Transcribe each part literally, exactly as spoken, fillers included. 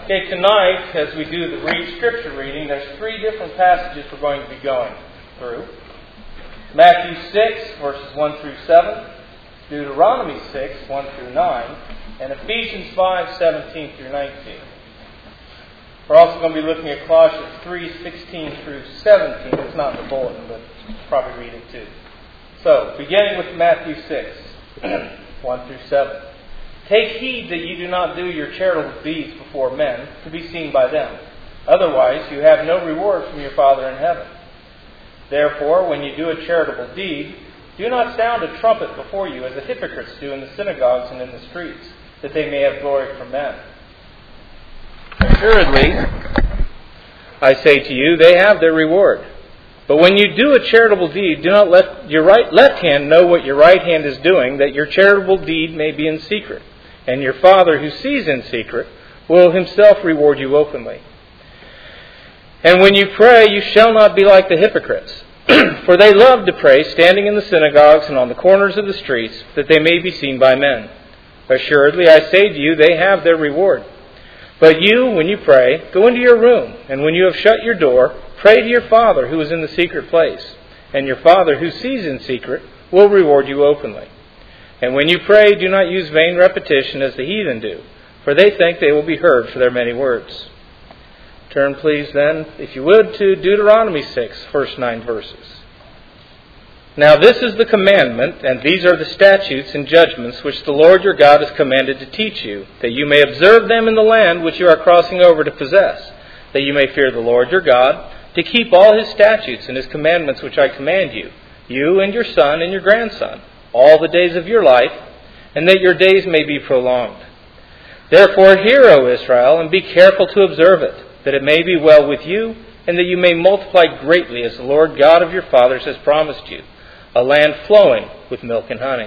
Okay, tonight, as we do the read scripture reading, there's three different passages we're going to be going through. Matthew six, verses one through seven, Deuteronomy six, one through nine, and Ephesians five, seventeen through nineteen. We're also going to be looking at Colossians three, sixteen through seventeen. It's not in the bulletin, but probably read it too. So, beginning with Matthew six, one through seven. Take heed that you do not do your charitable deeds before men, to be seen by them. Otherwise, you have no reward from your Father in heaven. Therefore, when you do a charitable deed, do not sound a trumpet before you, as the hypocrites do in the synagogues and in the streets, that they may have glory from men. Assuredly, I say to you, they have their reward. But when you do a charitable deed, do not let your right left hand know what your right hand is doing, that your charitable deed may be in secret. And your Father who sees in secret will himself reward you openly. And when you pray, you shall not be like the hypocrites. For they love to pray, standing in the synagogues and on the corners of the streets, that they may be seen by men. Assuredly, I say to you, they have their reward. But you, when you pray, go into your room, and when you have shut your door, pray to your Father who is in the secret place. And your Father who sees in secret will reward you openly. And when you pray, do not use vain repetition as the heathen do, for they think they will be heard for their many words. Turn, please, then, if you would, to Deuteronomy six, first nine verses. Now this is the commandment, and these are the statutes and judgments which the Lord your God has commanded to teach you, that you may observe them in the land which you are crossing over to possess, that you may fear the Lord your God, to keep all his statutes and his commandments which I command you, you and your son and your grandson, all the days of your life, and that your days may be prolonged. Therefore hear, O Israel, and be careful to observe it, that it may be well with you, and that you may multiply greatly as the Lord God of your fathers has promised you, a land flowing with milk and honey.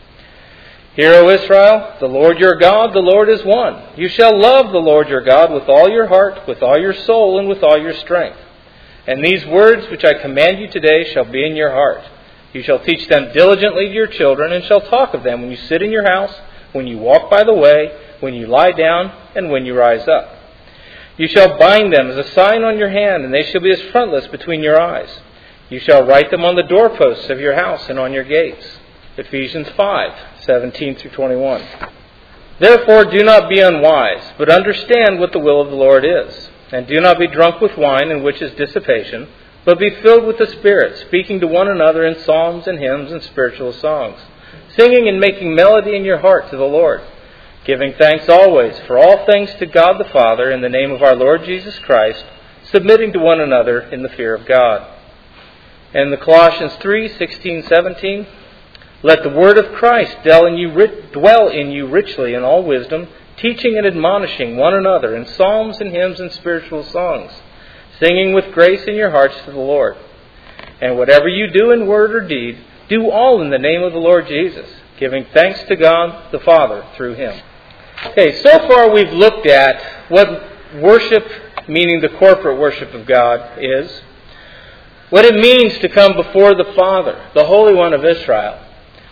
Hear, O Israel, the Lord your God, the Lord is one. You shall love the Lord your God with all your heart, with all your soul, and with all your strength. And these words which I command you today shall be in your heart. You shall teach them diligently to your children, and shall talk of them when you sit in your house, when you walk by the way, when you lie down, and when you rise up. You shall bind them as a sign on your hand, and they shall be as frontlets between your eyes. You shall write them on the doorposts of your house and on your gates. Ephesians five, seventeen through twenty-one. Therefore do not be unwise, but understand what the will of the Lord is. And do not be drunk with wine, in which is dissipation, but be filled with the Spirit, speaking to one another in psalms and hymns and spiritual songs, singing and making melody in your heart to the Lord, giving thanks always for all things to God the Father in the name of our Lord Jesus Christ, submitting to one another in the fear of God. And the Colossians three, sixteen, seventeen, let the word of Christ dwell in you, dwell in you richly in all wisdom, teaching and admonishing one another in psalms and hymns and spiritual songs, singing with grace in your hearts to the Lord. And whatever you do in word or deed, do all in the name of the Lord Jesus, giving thanks to God the Father through him. Okay, so far we've looked at what worship, meaning the corporate worship of God, is, what it means to come before the Father, the Holy One of Israel,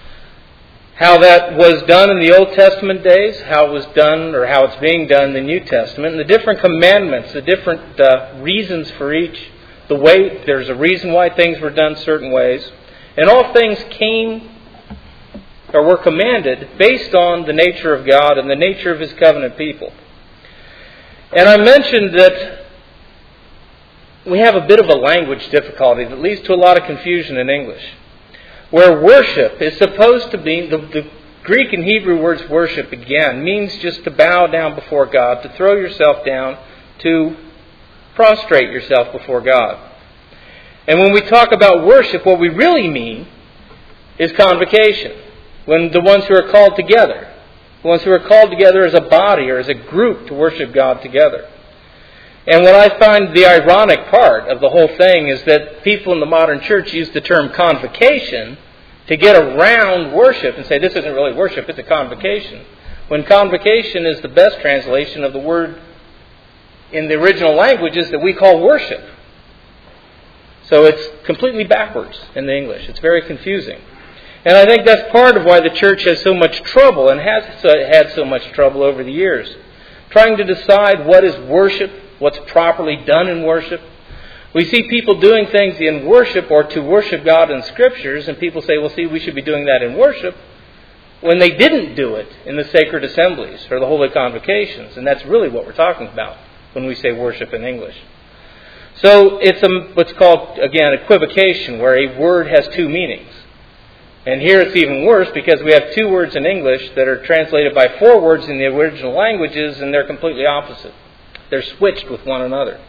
how that was done in the Old Testament days, how it was done, or how it's being done in the New Testament, and the different commandments, the different uh, reasons for each, the way, there's a reason why things were done certain ways, and all things came or were commanded based on the nature of God and the nature of his covenant people. And I mentioned that we have a bit of a language difficulty that leads to a lot of confusion in English, where worship is supposed to be, the, the Greek and Hebrew words worship, again, means just to bow down before God, to throw yourself down, to prostrate yourself before God. And when we talk about worship, what we really mean is convocation. When the ones who are called together, the ones who are called together as a body or as a group to worship God together. And what I find the ironic part of the whole thing is that people in the modern church use the term convocation to get around worship and say this isn't really worship, it's a convocation. When convocation is the best translation of the word in the original languages that we call worship. So it's completely backwards in the English. It's very confusing. And I think that's part of why the church has so much trouble and has had so much trouble over the years. trying to decide what is worship, what's properly done in worship. We see people doing things in worship or to worship God in Scriptures, and people say, well, see, we should be doing that in worship, when they didn't do it in the sacred assemblies or the holy convocations. And that's really what we're talking about when we say worship in English. So it's a, what's called, again, equivocation, where a word has two meanings. And here it's even worse because we have two words in English that are translated by four words in the original languages, and they're completely opposite. They're switched with one another.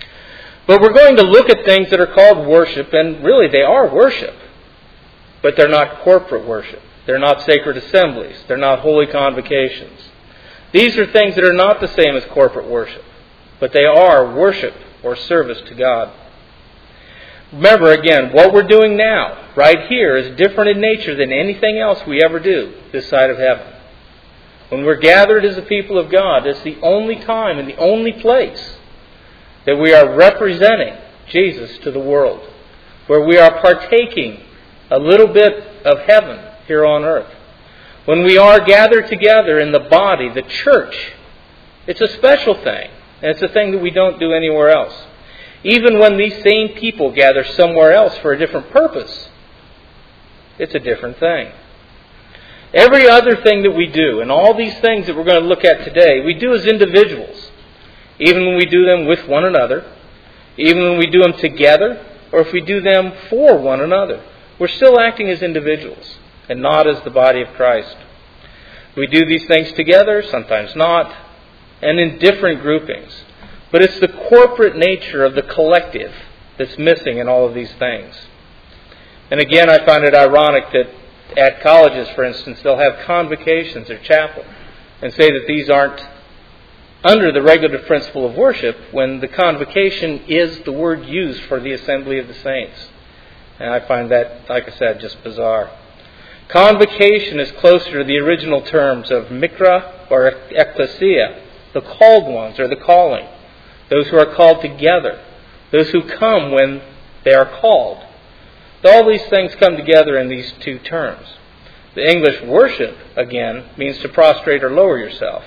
But we're going to look at things that are called worship, and really they are worship. But they're not corporate worship. They're not sacred assemblies. They're not holy convocations. These are things that are not the same as corporate worship, but they are worship or service to God. Remember, again, what we're doing now, right here, is different in nature than anything else we ever do this side of heaven. When we're gathered as the people of God, it's the only time and the only place that we are representing Jesus to the world, where we are partaking a little bit of heaven here on earth. When we are gathered together in the body, the church, it's a special thing, and it's a thing that we don't do anywhere else. Even when these same people gather somewhere else for a different purpose, it's a different thing. Every other thing that we do, and all these things that we're going to look at today, we do as individuals. Even when we do them with one another, even when we do them together, or if we do them for one another, we're still acting as individuals and not as the body of Christ. We do these things together, sometimes not, and in different groupings. But it's the corporate nature of the collective that's missing in all of these things. And again, I find it ironic that at colleges, for instance, they'll have convocations or chapel and say that these aren't under the regulative principle of worship when the convocation is the word used for the assembly of the saints. And I find that, like I said, just bizarre. Convocation is closer to the original terms of mikra or ecclesia, the called ones or the calling. Those who are called together. Those who come when they are called. All these things come together in these two terms. The English worship, again, means to prostrate or lower yourself.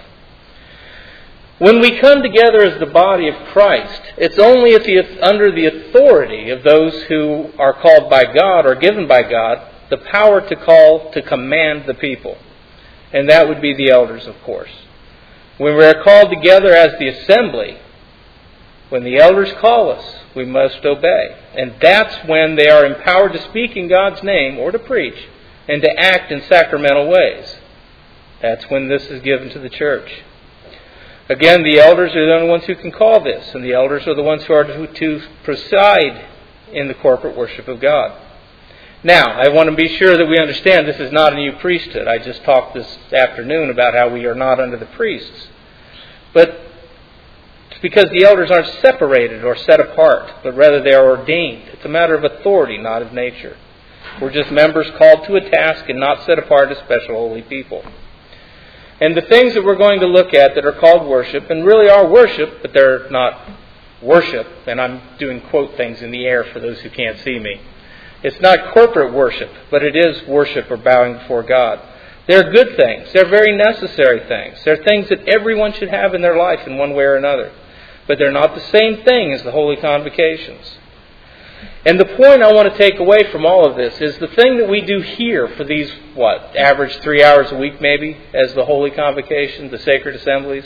When we come together as the body of Christ, it's only at the, under the authority of those who are called by God or given by God the power to call, to command the people. And that would be the elders, of course. When we are called together as the assembly, when the elders call us, we must obey. And that's when they are empowered to speak in God's name or to preach and to act in sacramental ways. That's when this is given to the church. Again, the elders are the only ones who can call this, and the elders are the ones who are to, to preside in the corporate worship of God. Now, I want to be sure that we understand this is not a new priesthood. I just talked this afternoon about how we are not under the priests. But it's because the elders aren't separated or set apart, but rather they are ordained. It's a matter of authority, not of nature. We're just members called to a task and not set apart as special holy people. And the things that we're going to look at that are called worship, and really are worship, but they're not worship, and I'm doing quote things in the air for those who can't see me. It's not corporate worship, but it is worship or bowing before God. They're good things. They're very necessary things. They're things that everyone should have in their life in one way or another. But they're not the same thing as the holy convocations. And the point I want to take away from all of this is the thing that we do here for these, what, average three hours a week maybe, as the holy convocation, the sacred assemblies.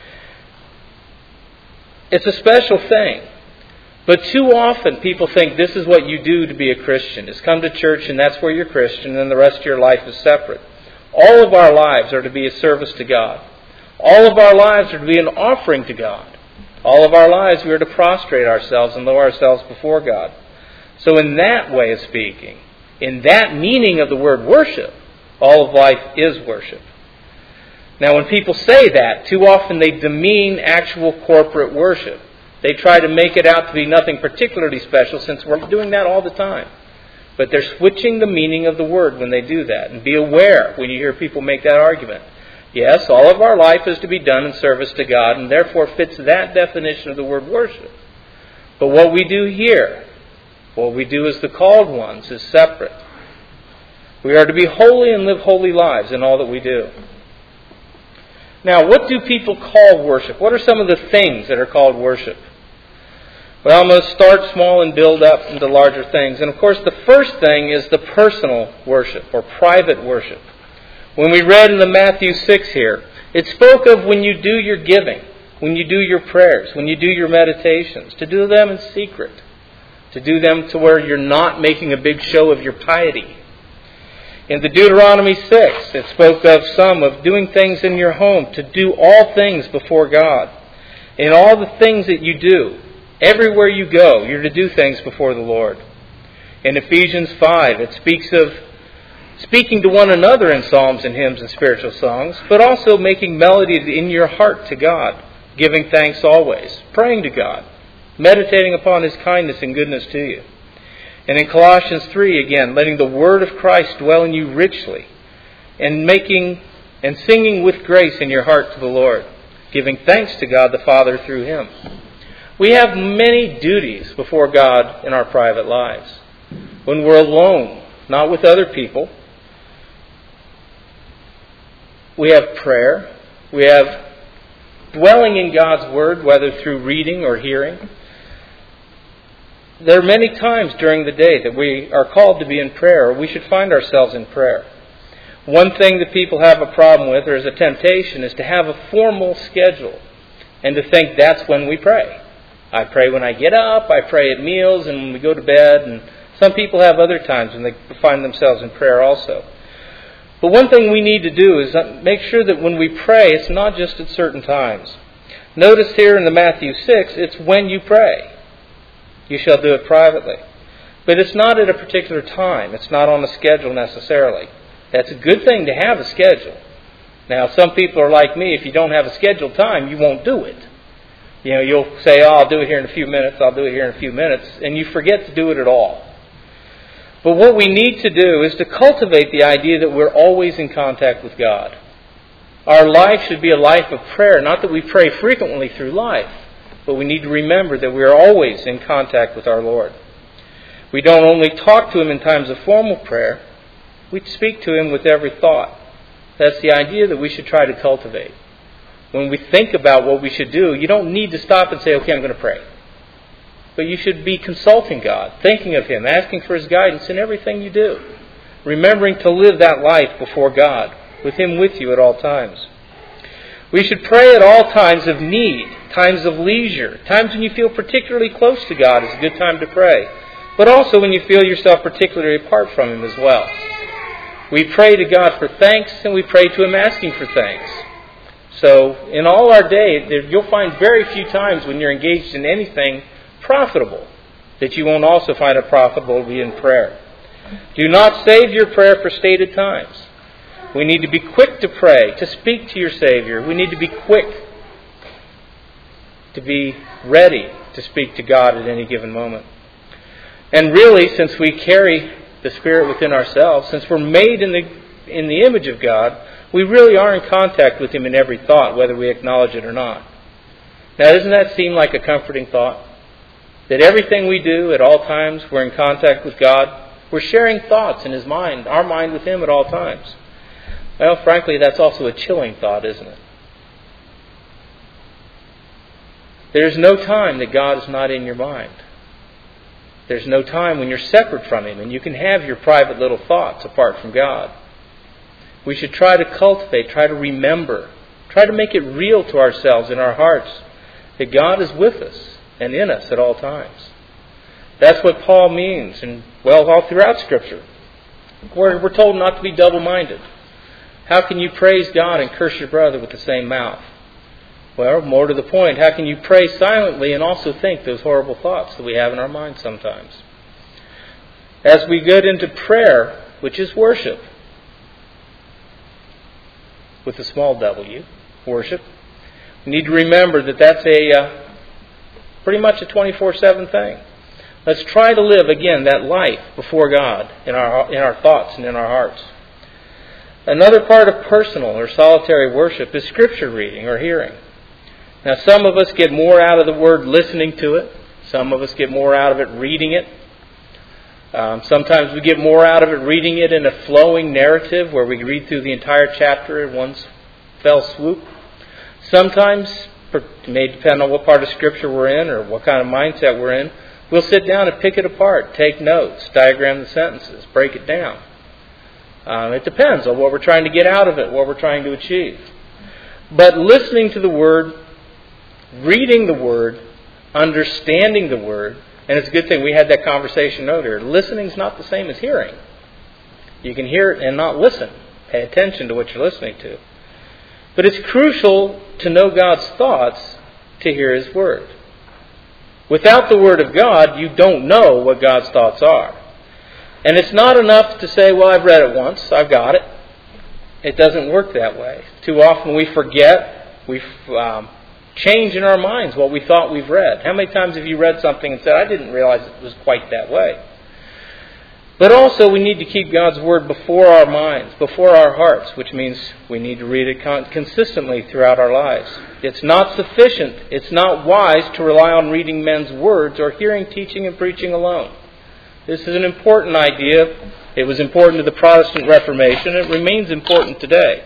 It's a special thing. But too often people think this is what you do to be a Christian, is come to church and that's where you're Christian and then the rest of your life is separate. All of our lives are to be a service to God. All of our lives are to be an offering to God. All of our lives we are to prostrate ourselves and lower ourselves before God. So in that way of speaking, in that meaning of the word worship, all of life is worship. Now when people say that, too often they demean actual corporate worship. They try to make it out to be nothing particularly special since we're doing that all the time. But they're switching the meaning of the word when they do that. And be aware when you hear people make that argument. Yes, all of our life is to be done in service to God and therefore fits that definition of the word worship. But what we do here, what we do as the called ones, is separate. We are to be holy and live holy lives in all that we do. Now, what do people call worship? What are some of the things that are called worship? Well, I'm going to start small and build up into larger things. And of course, the first thing is the personal worship or private worship. When we read in the Matthew six here, it spoke of when you do your giving, when you do your prayers, when you do your meditations, to do them in secret, to do them to where you're not making a big show of your piety. In the Deuteronomy six, it spoke of some of doing things in your home, to do all things before God. In all the things that you do, everywhere you go, you're to do things before the Lord. In Ephesians five, it speaks of speaking to one another in psalms and hymns and spiritual songs, but also making melodies in your heart to God, giving thanks always, praying to God, meditating upon His kindness and goodness to you. And in Colossians three, again, letting the word of Christ dwell in you richly, and making and singing with grace in your heart to the Lord, giving thanks to God the Father through Him. We have many duties before God in our private lives. When we're alone, not with other people, we have prayer. We have dwelling in God's Word, whether through reading or hearing. There are many times during the day that we are called to be in prayer, or we should find ourselves in prayer. One thing that people have a problem with, or is a temptation, is to have a formal schedule and to think that's when we pray. I pray when I get up, I pray at meals, and when we go to bed. And some people have other times when they find themselves in prayer also. But one thing we need to do is make sure that when we pray, it's not just at certain times. Notice here in the Matthew six, it's when you pray. You shall do it privately. But it's not at a particular time. It's not on a schedule necessarily. That's a good thing to have a schedule. Now, some people are like me. If you don't have a scheduled time, you won't do it. You know, you'll say, oh, I'll do it here in a few minutes, I'll do it here in a few minutes, and you forget to do it at all. But what we need to do is to cultivate the idea that we're always in contact with God. Our life should be a life of prayer, not that we pray frequently through life, but we need to remember that we are always in contact with our Lord. We don't only talk to Him in times of formal prayer, we speak to Him with every thought. That's the idea that we should try to cultivate. When we think about what we should do, you don't need to stop and say, okay, I'm going to pray. But you should be consulting God, thinking of Him, asking for His guidance in everything you do. Remembering to live that life before God, with Him with you at all times. We should pray at all times of need, times of leisure, times when you feel particularly close to God is a good time to pray. But also when you feel yourself particularly apart from Him as well. We pray to God for thanks, and we pray to Him asking for thanks. So in all our day, you'll find very few times when you're engaged in anything profitable that you won't also find it profitable to be in prayer. Do not save your prayer for stated times. We need to be quick to pray, to speak to your Savior. We need to be quick to be ready to speak to God at any given moment. And really, since we carry the Spirit within ourselves, since we're made in the in the image of God, we really are in contact with Him in every thought, whether we acknowledge it or not. Now, doesn't that seem like a comforting thought? That everything we do at all times, we're in contact with God. We're sharing thoughts in His mind, our mind with Him at all times. Well, frankly, that's also a chilling thought, isn't it? There's no time that God is not in your mind. There's no time when you're separate from Him and you can have your private little thoughts apart from God. We should try to cultivate, try to remember, try to make it real to ourselves in our hearts that God is with us and in us at all times. That's what Paul means, and well, all throughout Scripture. We're, we're told not to be double-minded. How can you praise God and curse your brother with the same mouth? Well, more to the point, how can you pray silently and also think those horrible thoughts that we have in our minds sometimes? As we get into prayer, which is worship, with a small W, worship, we need to remember that that's a uh, pretty much a twenty-four seven thing. Let's try to live, again, that life before God in our in our thoughts and in our hearts. Another part of personal or solitary worship is Scripture reading or hearing. Now, some of us get more out of the Word listening to it. Some of us get more out of it reading it. Um, sometimes we get more out of it reading it in a flowing narrative where we read through the entire chapter in one fell swoop. Sometimes, it may depend on what part of Scripture we're in or what kind of mindset we're in, we'll sit down and pick it apart, take notes, diagram the sentences, break it down. Um, it depends on what we're trying to get out of it, what we're trying to achieve. But listening to the Word, reading the Word, understanding the Word, and it's a good thing we had that conversation earlier. Listening's not the same as hearing. You can hear it and not listen. Pay attention to what you're listening to. But it's crucial to know God's thoughts to hear His Word. Without the Word of God, you don't know what God's thoughts are. And it's not enough to say, well, I've read it once, I've got it. It doesn't work that way. Too often we forget, we um, change in our minds what we thought we've read. How many times have you read something and said, I didn't realize it was quite that way? But also we need to keep God's Word before our minds, before our hearts, which means we need to read it con- consistently throughout our lives. It's not sufficient, it's not wise to rely on reading men's words or hearing teaching and preaching alone. This is an important idea. It was important to the Protestant Reformation. It remains important today.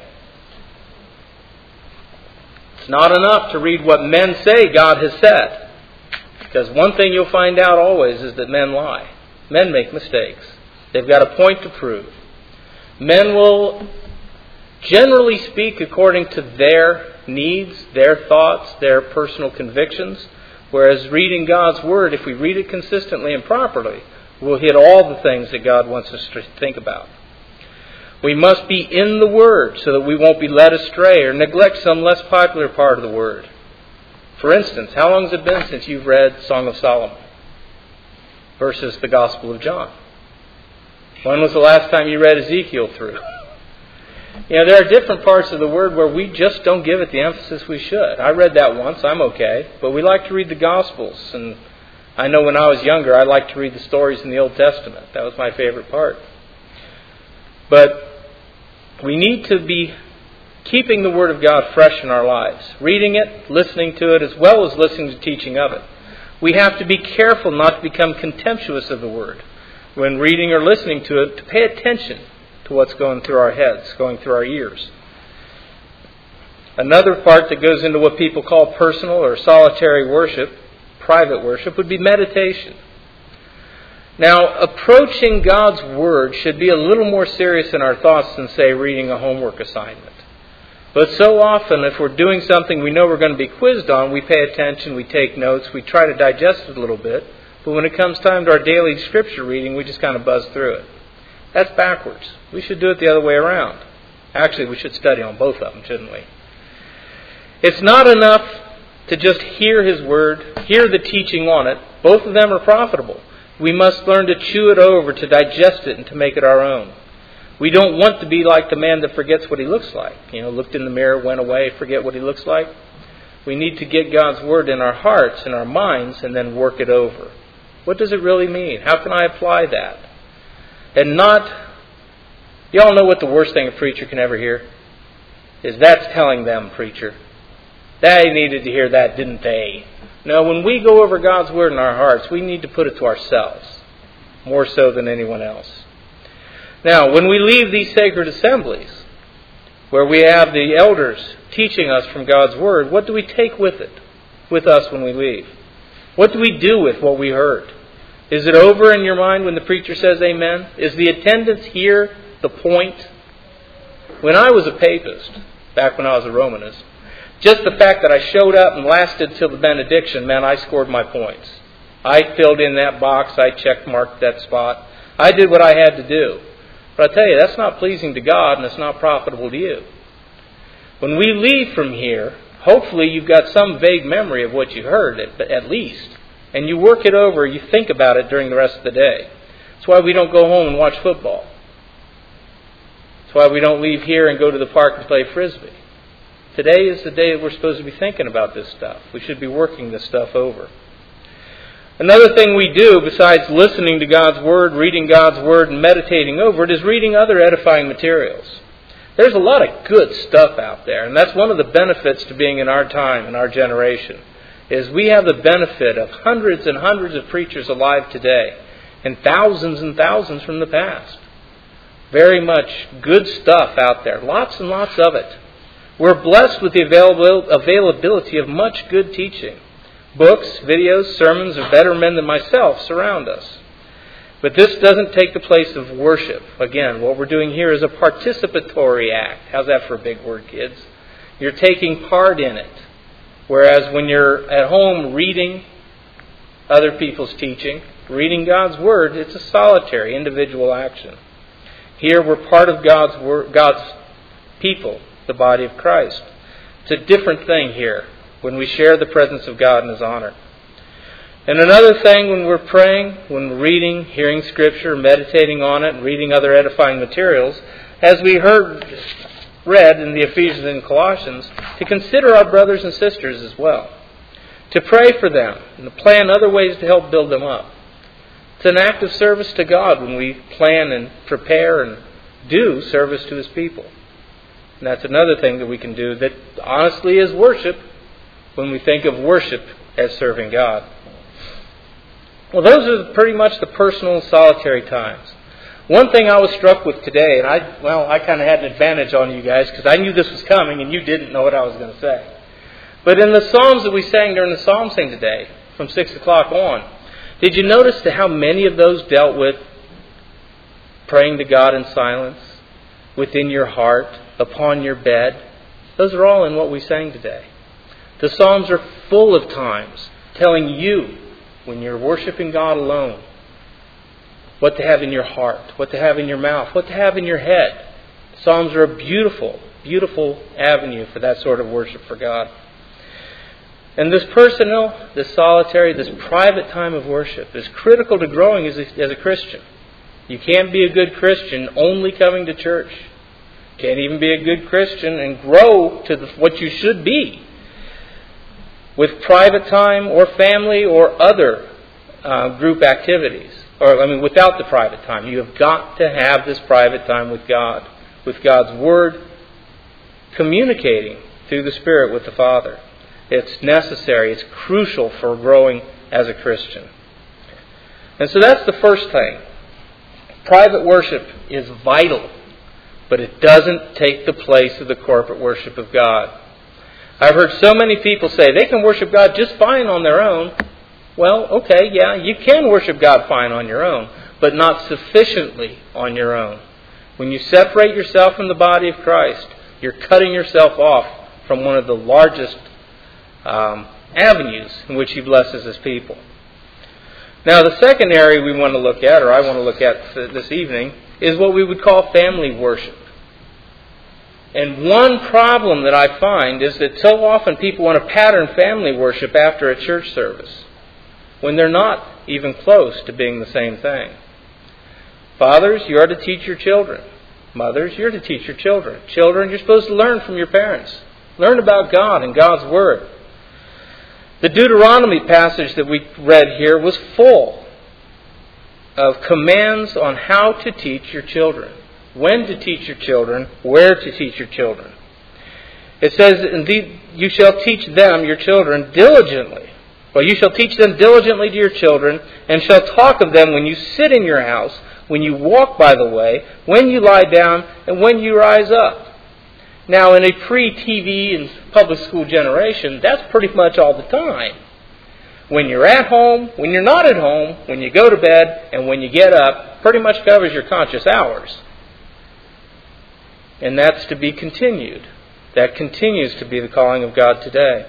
It's not enough to read what men say God has said. Because one thing you'll find out always is that men lie. Men make mistakes. They've got a point to prove. Men will generally speak according to their needs, their thoughts, their personal convictions. Whereas reading God's Word, if we read it consistently and properly, we'll hit all the things that God wants us to think about. We must be in the Word so that we won't be led astray or neglect some less popular part of the Word. For instance, how long has it been since you've read Song of Solomon versus the Gospel of John? When was the last time you read Ezekiel through? You know, there are different parts of the Word where we just don't give it the emphasis we should. I read that once, I'm okay, but we like to read the Gospels. And I know when I was younger, I liked to read the stories in the Old Testament. That was my favorite part. But we need to be keeping the Word of God fresh in our lives, reading it, listening to it, as well as listening to teaching of it. We have to be careful not to become contemptuous of the Word when reading or listening to it, to pay attention to what's going through our heads, going through our ears. Another part that goes into what people call personal or solitary worship, private worship, would be meditation. Now, approaching God's Word should be a little more serious in our thoughts than, say, reading a homework assignment. But so often, if we're doing something we know we're going to be quizzed on, we pay attention, we take notes, we try to digest it a little bit. But when it comes time to our daily Scripture reading, we just kind of buzz through it. That's backwards. We should do it the other way around. Actually, we should study on both of them, shouldn't we? It's not enough to just hear His Word, hear the teaching on it. Both of them are profitable. We must learn to chew it over, to digest it, and to make it our own. We don't want to be like the man that forgets what he looks like. You know, looked in the mirror, went away, forget what he looks like. We need to get God's Word in our hearts, in our minds, and then work it over. What does it really mean? How can I apply that? And not, you all know what the worst thing a preacher can ever hear? Is that's telling them, preacher. They needed to hear that, didn't they? No, when we go over God's Word in our hearts, we need to put it to ourselves, more so than anyone else. Now, when we leave these sacred assemblies, where we have the elders teaching us from God's Word, what do we take with it, with us when we leave? What do we do with what we heard? Is it over in your mind when the preacher says amen? Is the attendance here the point? When I was a papist, back when I was a Romanist, just the fact that I showed up and lasted till the benediction meant I scored my points. I filled in that box, I check marked that spot. I did what I had to do. But I tell you, that's not pleasing to God and it's not profitable to you. When we leave from here, hopefully you've got some vague memory of what you heard, at least. And you work it over, you think about it during the rest of the day. That's why we don't go home and watch football. That's why we don't leave here and go to the park and play Frisbee. Today is the day that we're supposed to be thinking about this stuff. We should be working this stuff over. Another thing we do, besides listening to God's Word, reading God's Word, and meditating over it, is reading other edifying materials. There's a lot of good stuff out there, and that's one of the benefits to being in our time, in our generation, is we have the benefit of hundreds and hundreds of preachers alive today, and thousands and thousands from the past. Very much good stuff out there, lots and lots of it. We're blessed with the avail- availability of much good teaching. Books, videos, sermons of better men than myself surround us. But this doesn't take the place of worship. Again, what we're doing here is a participatory act. How's that for a big word, kids? You're taking part in it. Whereas when you're at home reading other people's teaching, reading God's Word, it's a solitary, individual action. Here we're part of God's word, God's people, the body of Christ. It's a different thing here when we share the presence of God in His honor. And another thing when we're praying, when we're reading, hearing Scripture, meditating on it, and reading other edifying materials, as we heard read in the Ephesians and Colossians, to consider our brothers and sisters as well. To pray for them and to plan other ways to help build them up. It's an act of service to God when we plan and prepare and do service to His people. And that's another thing that we can do that honestly is worship when we think of worship as serving God. Well, those are pretty much the personal and solitary times. One thing I was struck with today, and I, well, I kind of had an advantage on you guys because I knew this was coming and you didn't know what I was going to say. But in the Psalms that we sang during the Psalm sing today, from six o'clock on, did you notice to how many of those dealt with praying to God in silence, within your heart, upon your bed? Those are all in what we sang today. The Psalms are full of times telling you, when you're worshiping God alone, what to have in your heart, what to have in your mouth, what to have in your head. Psalms are a beautiful, beautiful avenue for that sort of worship for God. And this personal, this solitary, this private time of worship is critical to growing as a, as a Christian. You can't be a good Christian only coming to church. You can't even be a good Christian and grow to the, what you should be with private time or family or other uh, group activities. Or, I mean, without the private time. You have got to have this private time with God, with God's Word, communicating through the Spirit with the Father. It's necessary. It's crucial for growing as a Christian. And so that's the first thing. Private worship is vital, but it doesn't take the place of the corporate worship of God. I've heard so many people say they can worship God just fine on their own. Well, okay, yeah, you can worship God fine on your own, but not sufficiently on your own. When you separate yourself from the body of Christ, you're cutting yourself off from one of the largest um, avenues in which He blesses His people. Now, the second area we want to look at, or I want to look at this evening, is what we would call family worship. And one problem that I find is that so often people want to pattern family worship after a church service, when they're not even close to being the same thing. Fathers, you are to teach your children. Mothers, you're to teach your children. Children, you're supposed to learn from your parents. Learn about God and God's Word. The Deuteronomy passage that we read here was full of commands on how to teach your children, when to teach your children, where to teach your children. It says, "Indeed, you shall teach them, your children, diligently. Well, you shall teach them diligently to your children, and shall talk of them when you sit in your house, when you walk by the way, when you lie down, and when you rise up." Now, in a pre-T V and public school generation, that's pretty much all the time. When you're at home, when you're not at home, when you go to bed, and when you get up, pretty much covers your conscious hours. And that's to be continued. That continues to be the calling of God today.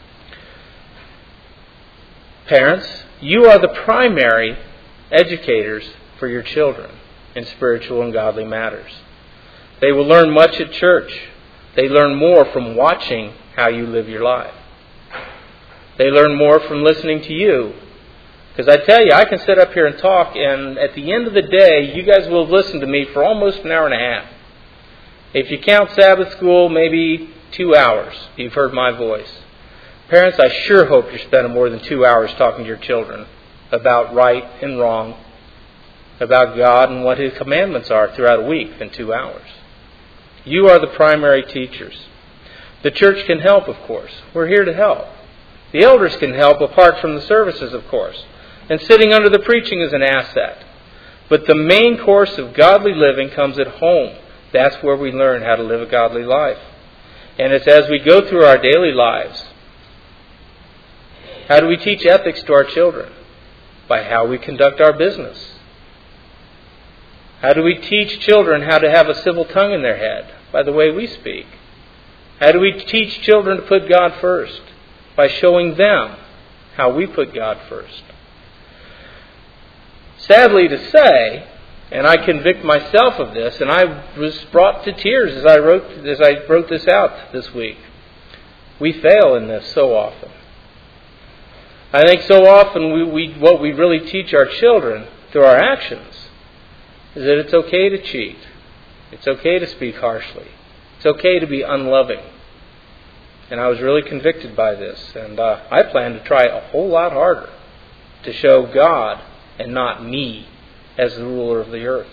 Parents, you are the primary educators for your children in spiritual and godly matters. They will learn much at church. They learn more from watching how you live your life. They learn more from listening to you. Because I tell you, I can sit up here and talk, and at the end of the day, you guys will have listened to me for almost an hour and a half. If you count Sabbath school, maybe two hours, you've heard my voice. Parents, I sure hope you're spending more than two hours talking to your children about right and wrong, about God and what His commandments are throughout a week in two hours. You are the primary teachers. The church can help, of course. We're here to help. The elders can help apart from the services, of course. And sitting under the preaching is an asset. But the main course of godly living comes at home. That's where we learn how to live a godly life. And it's as we go through our daily lives. How do we teach ethics to our children? By how we conduct our business. How do we teach children how to have a civil tongue in their head? By the way we speak. How do we teach children to put God first? By showing them how we put God first. Sadly to say, and I convict myself of this, and I was brought to tears as I wrote as I wrote this out this week. We fail in this so often. I think so often we, we what we really teach our children through our actions is that it's okay to cheat. It's okay to speak harshly. It's okay to be unloving. And I was really convicted by this. And uh, I plan to try a whole lot harder to show God and not me as the ruler of the earth.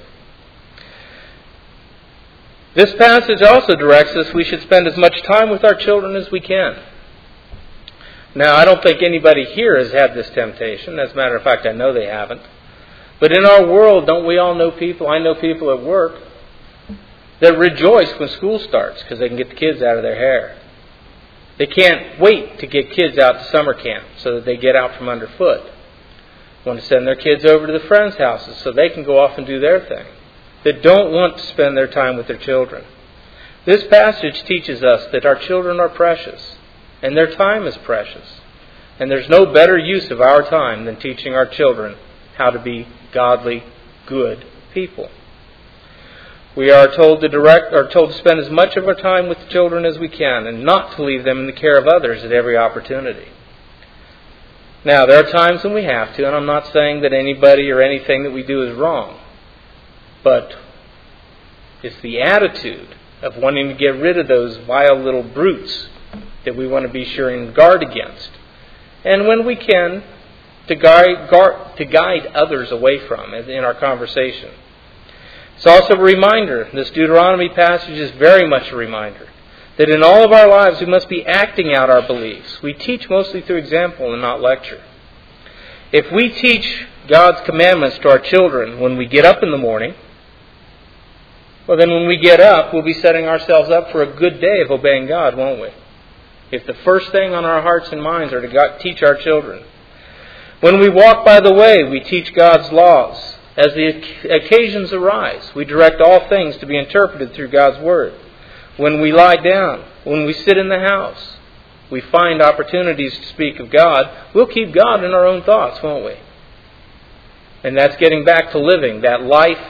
This passage also directs us we should spend as much time with our children as we can. Now, I don't think anybody here has had this temptation. As a matter of fact, I know they haven't. But in our world, don't we all know people? I know people at work that rejoice when school starts because they can get the kids out of their hair. They can't wait to get kids out to summer camp so that they get out from underfoot. Want to send their kids over to the friends' houses so they can go off and do their thing. That don't want to spend their time with their children. This passage teaches us that our children are precious and their time is precious. And there's no better use of our time than teaching our children how to be godly, good people. We are told to direct, are told to spend as much of our time with the children as we can and not to leave them in the care of others at every opportunity. Now, there are times when we have to, and I'm not saying that anybody or anything that we do is wrong. But it's the attitude of wanting to get rid of those vile little brutes that we want to be sure and guard against. And when we can, to guide, guard, to guide others away from it in our conversation. It's also a reminder, this Deuteronomy passage is very much a reminder, that in all of our lives we must be acting out our beliefs. We teach mostly through example and not lecture. If we teach God's commandments to our children when we get up in the morning, well then when we get up, we'll be setting ourselves up for a good day of obeying God, won't we? If the first thing on our hearts and minds are to God, teach our children. When we walk by the way, we teach God's laws. As the occasions arise, we direct all things to be interpreted through God's Word. When we lie down, when we sit in the house, we find opportunities to speak of God. We'll keep God in our own thoughts, won't we? And that's getting back to living that life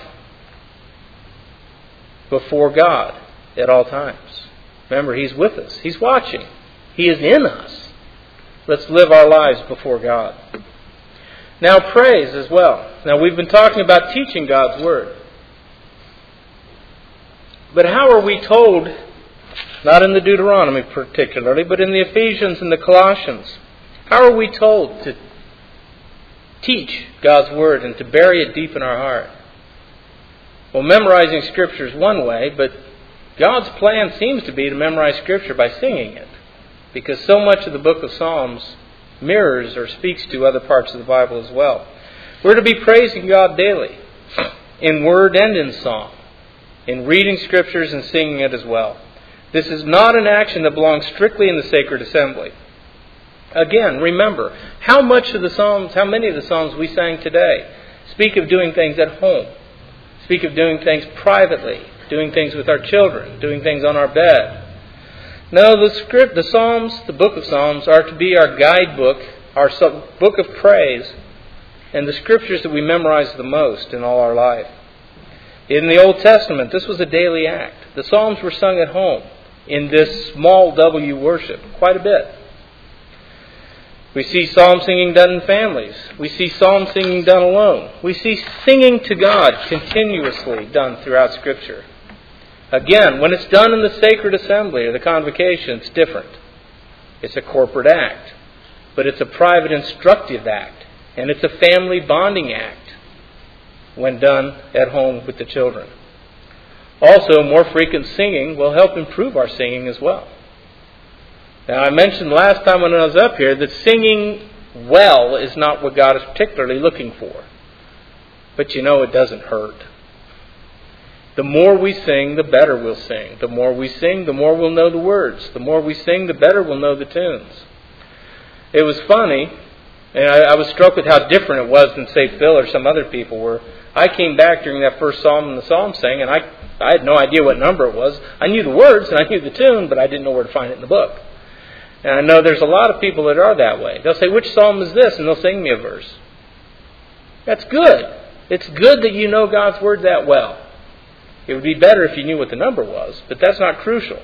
before God at all times. Remember, He's with us. He's watching. He is in us. Let's live our lives before God. Now, praise as well. Now, we've been talking about teaching God's Word. But how are we told, not in the Deuteronomy particularly, but in the Ephesians and the Colossians, how are we told to teach God's Word and to bury it deep in our heart? Well, memorizing Scripture is one way, but God's plan seems to be to memorize Scripture by singing it, because so much of the book of Psalms mirrors or speaks to other parts of the Bible as well. We're to be praising God daily, in word and in song, in reading Scriptures and singing it as well. This is not an action that belongs strictly in the sacred assembly. Again, remember, how much of the Psalms, how many of the Psalms we sang today speak of doing things at home, speak of doing things privately, doing things with our children, doing things on our bed. No, the script, the Psalms, the book of Psalms, are to be our guidebook, our book of praise, and the Scriptures that we memorize the most in all our life. In the Old Testament, this was a daily act. The Psalms were sung at home in this small W worship quite a bit. We see psalm singing done in families. We see psalm singing done alone. We see singing to God continuously done throughout Scripture. Again, when it's done in the sacred assembly or the convocation, it's different. It's a corporate act. But it's a private instructive act. And it's a family bonding act when done at home with the children. Also, more frequent singing will help improve our singing as well. Now, I mentioned last time when I was up here that singing well is not what God is particularly looking for. But you know, it doesn't hurt. The more we sing, the better we'll sing. The more we sing, the more we'll know the words. The more we sing, the better we'll know the tunes. It was funny, and I, I was struck with how different it was than, say, Phil or some other people were. I came back during that first psalm and the psalm sang, and I, I had no idea what number it was. I knew the words and I knew the tune, but I didn't know where to find it in the book. And I know there's a lot of people that are that way. They'll say, which psalm is this? And they'll sing me a verse. That's good. It's good that you know God's Word that well. It would be better if you knew what the number was, but that's not crucial.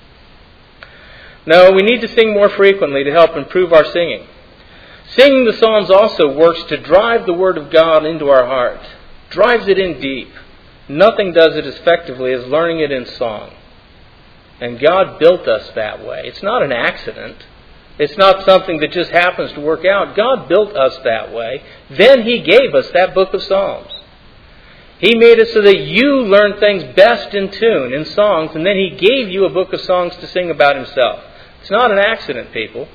No, we need to sing more frequently to help improve our singing. Singing the Psalms also works to drive the Word of God into our heart. Drives it in deep. Nothing does it as effectively as learning it in song. And God built us that way. It's not an accident. It's not something that just happens to work out. God built us that way. Then He gave us that book of Psalms. He made it so that you learn things best in tune, in songs, and then He gave you a book of songs to sing about Himself. It's not an accident, people.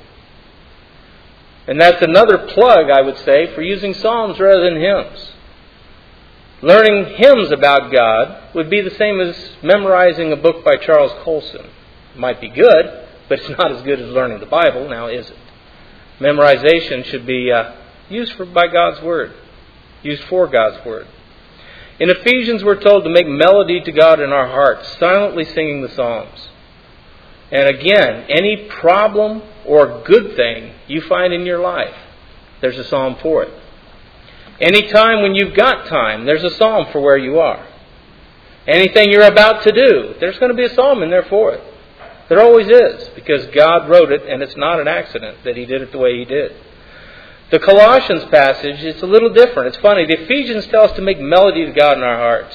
And that's another plug, I would say, for using psalms rather than hymns. Learning hymns about God would be the same as memorizing a book by Charles Colson. It might be good, but it's not as good as learning the Bible, now is it? Memorization should be uh, used for, by God's Word, used for God's Word. In Ephesians, we're told to make melody to God in our hearts, silently singing the Psalms. And again, any problem or good thing you find in your life, there's a psalm for it. Any time when you've got time, there's a psalm for where you are. Anything you're about to do, there's going to be a psalm in there for it. There always is, because God wrote it, and it's not an accident that He did it the way He did. The Colossians passage, it's a little different. It's funny. The Ephesians tell us to make melody to God in our hearts.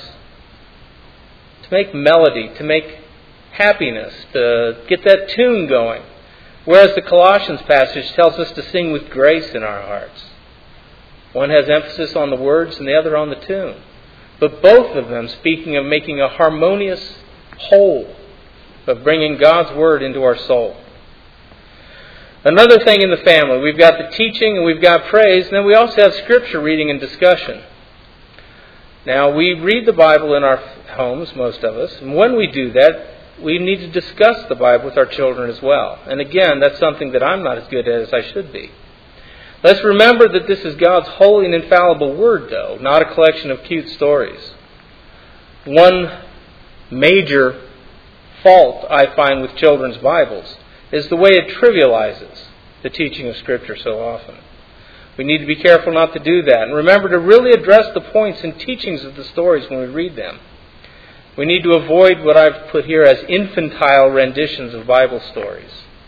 To make melody, to make happiness, to get that tune going. Whereas the Colossians passage tells us to sing with grace in our hearts. One has emphasis on the words and the other on the tune. But both of them speaking of making a harmonious whole, of bringing God's Word into our soul. Another thing in the family, we've got the teaching and we've got praise, and then we also have Scripture reading and discussion. Now, we read the Bible in our homes, most of us, and when we do that, we need to discuss the Bible with our children as well. And again, that's something that I'm not as good at as I should be. Let's remember that this is God's holy and infallible Word, though, not a collection of cute stories. One major fault I find with children's Bibles is the way it trivializes the teaching of Scripture so often. We need to be careful not to do that. And remember to really address the points and teachings of the stories when we read them. We need to avoid what I've put here as infantile renditions of Bible stories.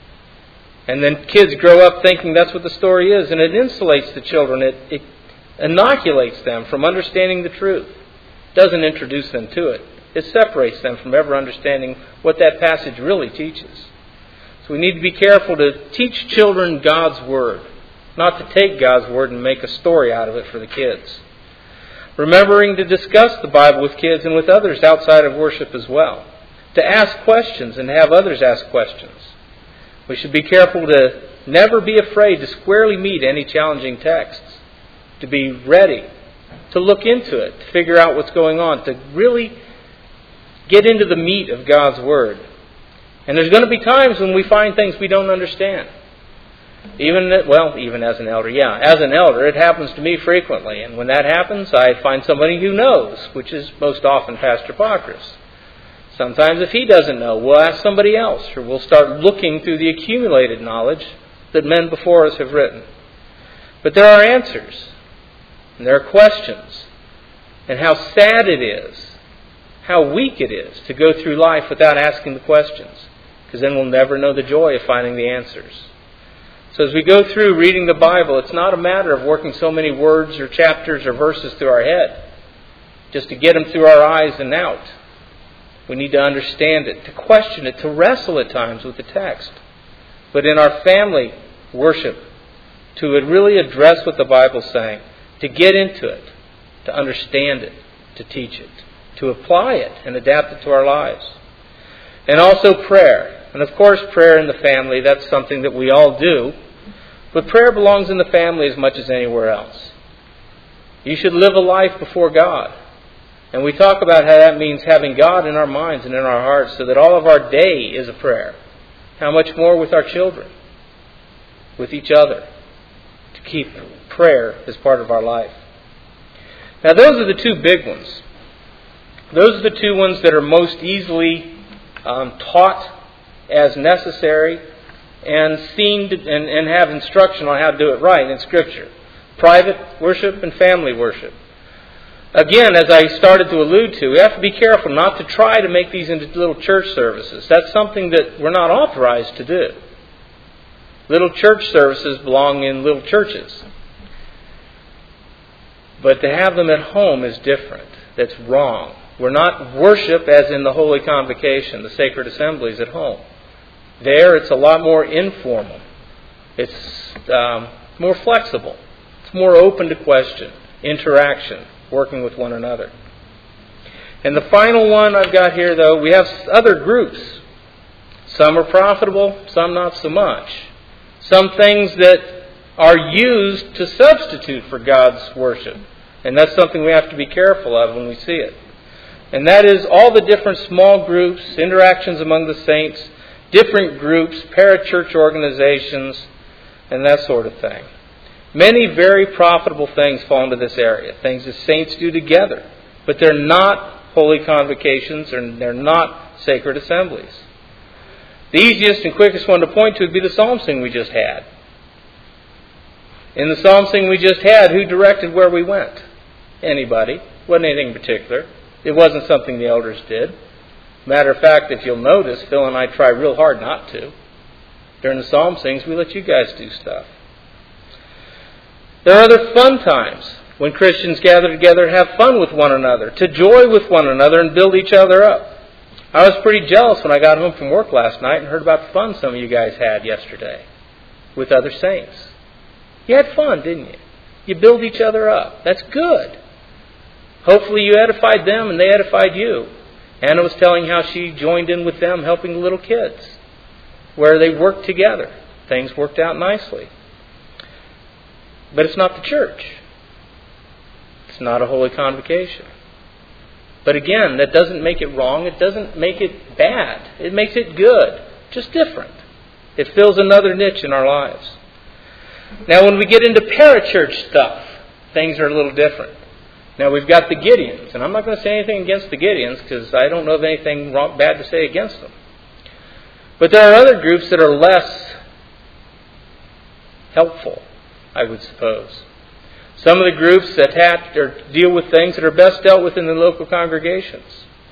And then kids grow up thinking that's what the story is, and it insulates the children. It, it inoculates them from understanding the truth. It doesn't introduce them to it. It separates them from ever understanding what that passage really teaches. So we need to be careful to teach children God's Word, not to take God's Word and make a story out of it for the kids. Remembering to discuss the Bible with kids and with others outside of worship as well. To ask questions and have others ask questions. We should be careful to never be afraid to squarely meet any challenging texts. To be ready to look into it, to figure out what's going on, to really get into the meat of God's Word. And there's going to be times when we find things we don't understand. Even, well, even as an elder, yeah. As an elder, it happens to me frequently. And when that happens, I find somebody who knows, which is most often Pastor Pockrass. Sometimes if he doesn't know, we'll ask somebody else, or we'll start looking through the accumulated knowledge that men before us have written. But there are answers, and there are questions, and how sad it is, how weak it is to go through life without asking the questions, because then we'll never know the joy of finding the answers. So as we go through reading the Bible, it's not a matter of working so many words or chapters or verses through our head, just to get them through our eyes and out. We need to understand it, to question it, to wrestle at times with the text. But in our family worship, to really address what the Bible's saying, to get into it, to understand it, to teach it, to apply it and adapt it to our lives. And also prayer. And of course prayer in the family, that's something that we all do. But prayer belongs in the family as much as anywhere else. You should live a life before God. And we talk about how that means having God in our minds and in our hearts so that all of our day is a prayer. How much more with our children, with each other, to keep prayer as part of our life. Now those are the two big ones. Those are the two ones that are most easily um, taught as necessary and seen to, and, and have instruction on how to do it right in Scripture. Private worship and family worship. Again, as I started to allude to, we have to be careful not to try to make these into little church services. That's something that we're not authorized to do. Little church services belong in little churches. But to have them at home is different. That's wrong. We're not worship as in the Holy Convocation, the sacred assemblies at home. There it's a lot more informal. It's um, more flexible. It's more open to question, interaction, working with one another. And the final one I've got here, though, we have other groups. Some are profitable, some not so much. Some things that are used to substitute for God's worship. And that's something we have to be careful of when we see it. And that is all the different small groups, interactions among the saints, different groups, parachurch organizations, and that sort of thing. Many very profitable things fall into this area, things that saints do together. But they're not holy convocations, and they're not sacred assemblies. The easiest and quickest one to point to would be the psalm sing we just had. In the psalm sing we just had, who directed where we went? Anybody. Wasn't anything particular. It wasn't something the elders did. Matter of fact, if you'll notice, Phil and I try real hard not to. During the psalm sings, we let you guys do stuff. There are other fun times when Christians gather together and have fun with one another, to joy with one another and build each other up. I was pretty jealous when I got home from work last night and heard about the fun some of you guys had yesterday with other saints. You had fun, didn't you? You build each other up. That's good. Hopefully you edified them and they edified you. Anna was telling how she joined in with them helping the little kids, where they worked together. Things worked out nicely. But it's not the church. It's not a holy convocation. But again, that doesn't make it wrong. It doesn't make it bad. It makes it good. Just different. It fills another niche in our lives. Now when we get into parachurch stuff, things are a little different. Now we've got the Gideons, and I'm not going to say anything against the Gideons because I don't know of anything wrong, bad to say against them. But there are other groups that are less helpful, I would suppose. Some of the groups that have, or deal with things that are best dealt with in the local congregations.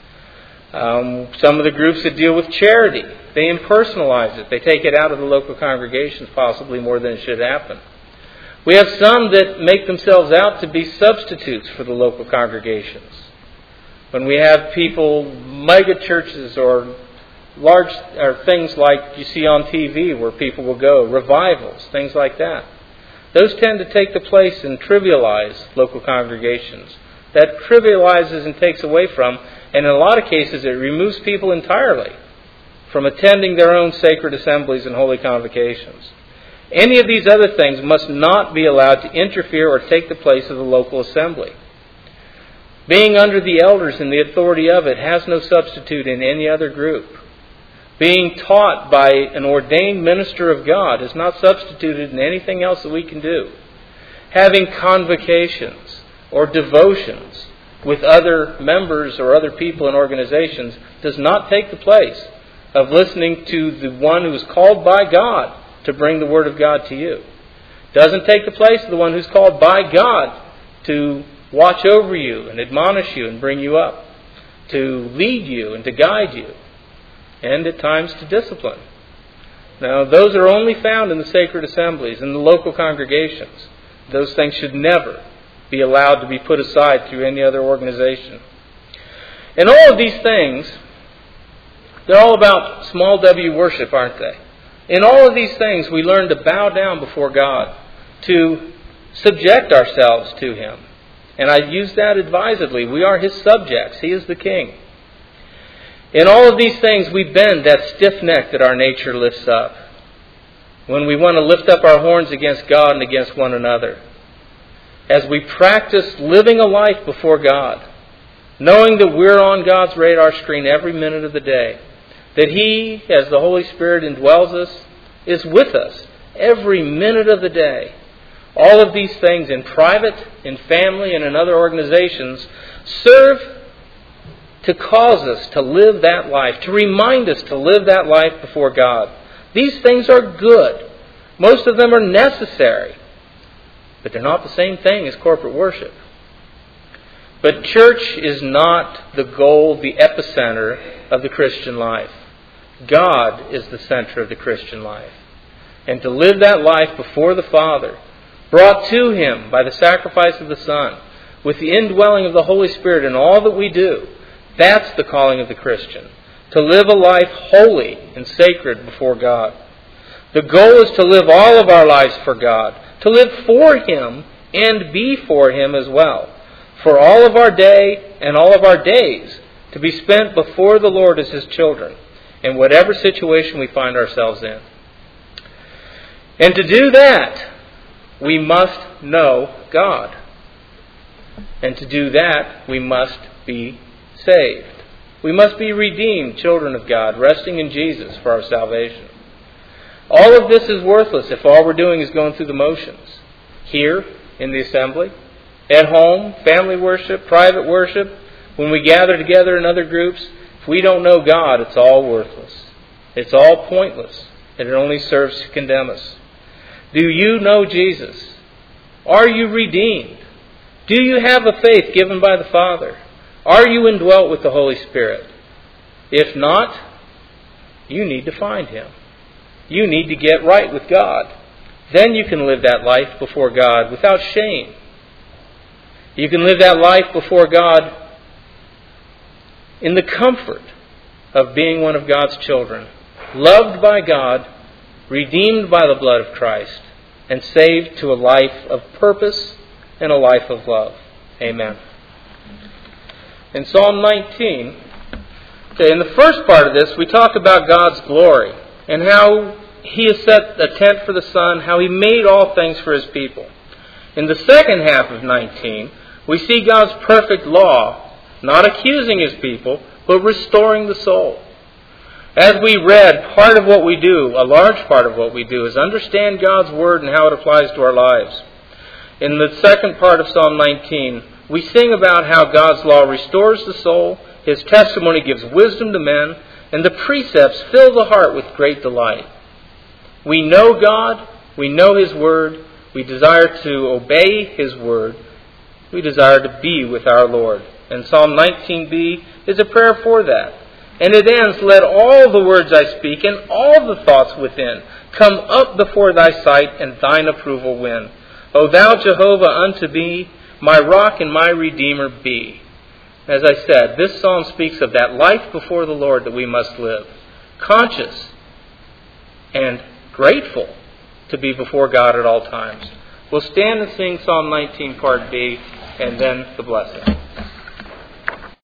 Um, some of the groups that deal with charity, they impersonalize it. They take it out of the local congregations possibly more than it should happen. We have some that make themselves out to be substitutes for the local congregations. When we have people, mega churches or large or things like you see on T V where people will go, revivals, things like that. Those tend to take the place and trivialize local congregations. That trivializes and takes away from, and in a lot of cases it removes people entirely from attending their own sacred assemblies and holy convocations. Any of these other things must not be allowed to interfere or take the place of the local assembly. Being under the elders and the authority of it has no substitute in any other group. Being taught by an ordained minister of God is not substituted in anything else that we can do. Having convocations or devotions with other members or other people and organizations does not take the place of listening to the one who is called by God to bring the Word of God to you. Doesn't take the place of the one who's called by God to watch over you and admonish you and bring you up, to lead you and to guide you, and at times to discipline. Now, those are only found in the sacred assemblies, in the local congregations. Those things should never be allowed to be put aside through any other organization. And all of these things, they're all about small w worship, aren't they? In all of these things, we learn to bow down before God, to subject ourselves to Him. And I use that advisedly. We are His subjects. He is the King. In all of these things, we bend that stiff neck that our nature lifts up when we want to lift up our horns against God and against one another. As we practice living a life before God knowing that we're on God's radar screen every minute of the day, that He, as the Holy Spirit indwells us, is with us every minute of the day. All of these things in private, in family, and in other organizations serve to cause us to live that life, to remind us to live that life before God. These things are good. Most of them are necessary. But they're not the same thing as corporate worship. But church is not the goal, the epicenter of the Christian life. God is the center of the Christian life. And to live that life before the Father, brought to Him by the sacrifice of the Son, with the indwelling of the Holy Spirit in all that we do, that's the calling of the Christian. To live a life holy and sacred before God. The goal is to live all of our lives for God, to live for Him and be for Him as well. For all of our day and all of our days to be spent before the Lord as His children, in whatever situation we find ourselves in. And to do that, we must know God. And to do that, we must be saved. We must be redeemed children of God, resting in Jesus for our salvation. All of this is worthless if all we're doing is going through the motions. Here, in the assembly, at home, family worship, private worship, when we gather together in other groups, if we don't know God, it's all worthless. It's all pointless, and it only serves to condemn us. Do you know Jesus? Are you redeemed? Do you have a faith given by the Father? Are you indwelt with the Holy Spirit? If not, you need to find Him. You need to get right with God. Then you can live that life before God without shame. You can live that life before God in the comfort of being one of God's children, loved by God, redeemed by the blood of Christ, and saved to a life of purpose and a life of love. Amen. In Psalm nineteen, okay, in the first part of this, we talk about God's glory and how He has set a tent for the sun, how He made all things for His people. In the second half of nineteen, we see God's perfect law, not accusing His people, but restoring the soul. As we read, part of what we do, a large part of what we do, is understand God's Word and how it applies to our lives. In the second part of Psalm nineteen, we sing about how God's law restores the soul, His testimony gives wisdom to men, and the precepts fill the heart with great delight. We know God, we know His Word, we desire to obey His Word, we desire to be with our Lord. And Psalm nineteen b is a prayer for that. And it ends, let all the words I speak and all the thoughts within come up before Thy sight and Thine approval win. O Thou, Jehovah, unto me, my rock and my Redeemer be. As I said, this psalm speaks of that life before the Lord that we must live, conscious and grateful to be before God at all times. We'll stand and sing Psalm nineteen, Part B, and then the blessing.